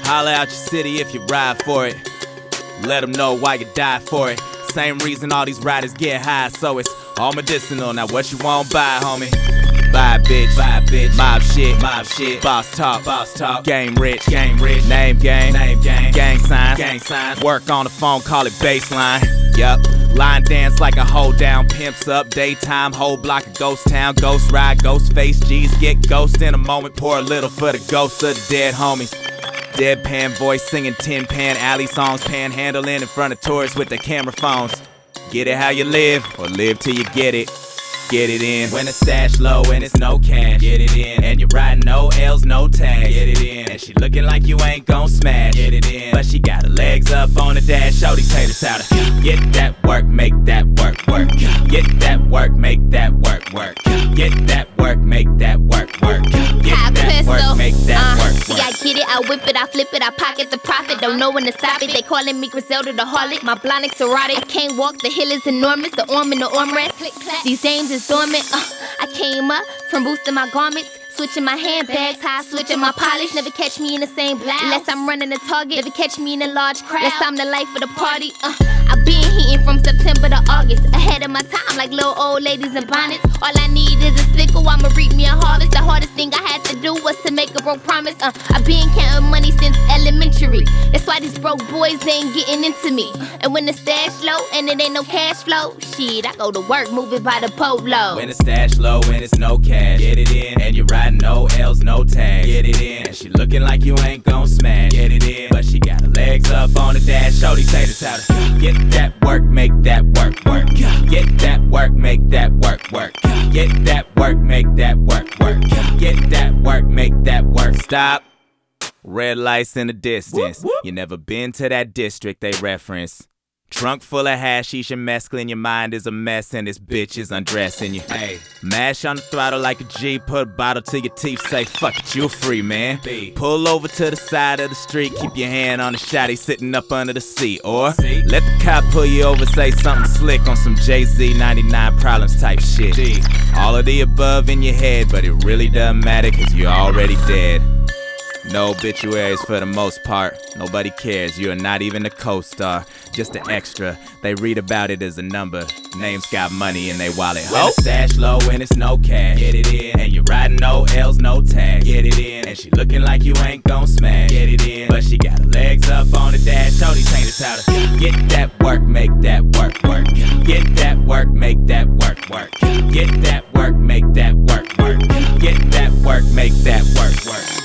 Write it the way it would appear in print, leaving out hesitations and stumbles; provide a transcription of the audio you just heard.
Holla out your city if you ride for it. Let them know why you die for it. Same reason all these riders get high, so it's all medicinal. Now what you won't buy, homie? Buy a bitch, mob shit, boss talk, game rich, name game, gang signs, work on the phone, call it baseline. Yup, line dance like a hold down, pimps up, daytime, whole block of ghost town, ghost ride, ghost face, G's get ghost in a moment, pour a little for the ghosts of the dead homies. Deadpan voice singing Tin Pan Alley songs, panhandling in front of tourists with their camera phones. Get it how you live, or live till you get it. Get it in. When the stash low and it's no cash, get it in. And you're riding no L's, no tags, get it in. And she looking like you ain't gon' smash, get it in. But she got her legs up on the dash, show these haters how to get that work, make that work. Get that work, make that work. Get that work, make that work. Get that work, make that work. See, I get it, I whip it, I flip it, I pocket the profit. Don't know when to stop it. They calling me Griselda the harlot. My blonde erotic. I can't walk, the hill is enormous. The arm and the armrest. These dames is dormant. I came up from boosting my garments, switching my handbags, high switching my polish. Never catch me in the same blouse unless I'm running a target. Never catch me in a large crowd unless I'm the life of the party. I've been heating from September to August, ahead of my time like little old ladies in bonnets. All I need is a sickle, I'ma reap me a harvest. The hardest thing I had to do was to make a broke promise. I've been counting money since elementary. That's why these broke boys ain't getting into me. And when the stash low and it ain't no cash flow, shit, I go to work, move it by the polo. When the stash low and it's no cash, get it in. And you're riding no L's, no tags, get it in. And she looking like you ain't gon' smash, get it in. But she got her legs up on the dash, show these haters how to get that work, make that work. Get that work, make that work. Get that work, make that work. Get that work, make that work. Stop. Red lights in the distance. You never been to that district they reference. Trunk full of hashish and mescaline, your mind is a mess and this bitch is undressing you. Hey, mash on the throttle like a G, put a bottle to your teeth, say fuck it, you free, man. Pull over to the side of the street, keep your hand on the shotty sitting up under the seat. Or let the cop pull you over, say something slick on some Jay-Z 99 Problems type shit. All of the above in your head, but it really doesn't matter cause you're already dead. No obituaries for the most part. Nobody cares, you're not even a co-star, just an extra. They read about it as a number. Names got money in they wallet. When the stash low and it's no cash, get it in. And you're riding no L's, no tags, get it in. And she looking like you ain't gon' smash, get it in. But she got her legs up on the dash, show these haters how to get that work, make that work. Get that work, make that work. Get that work, make that work. Get that work, make that work.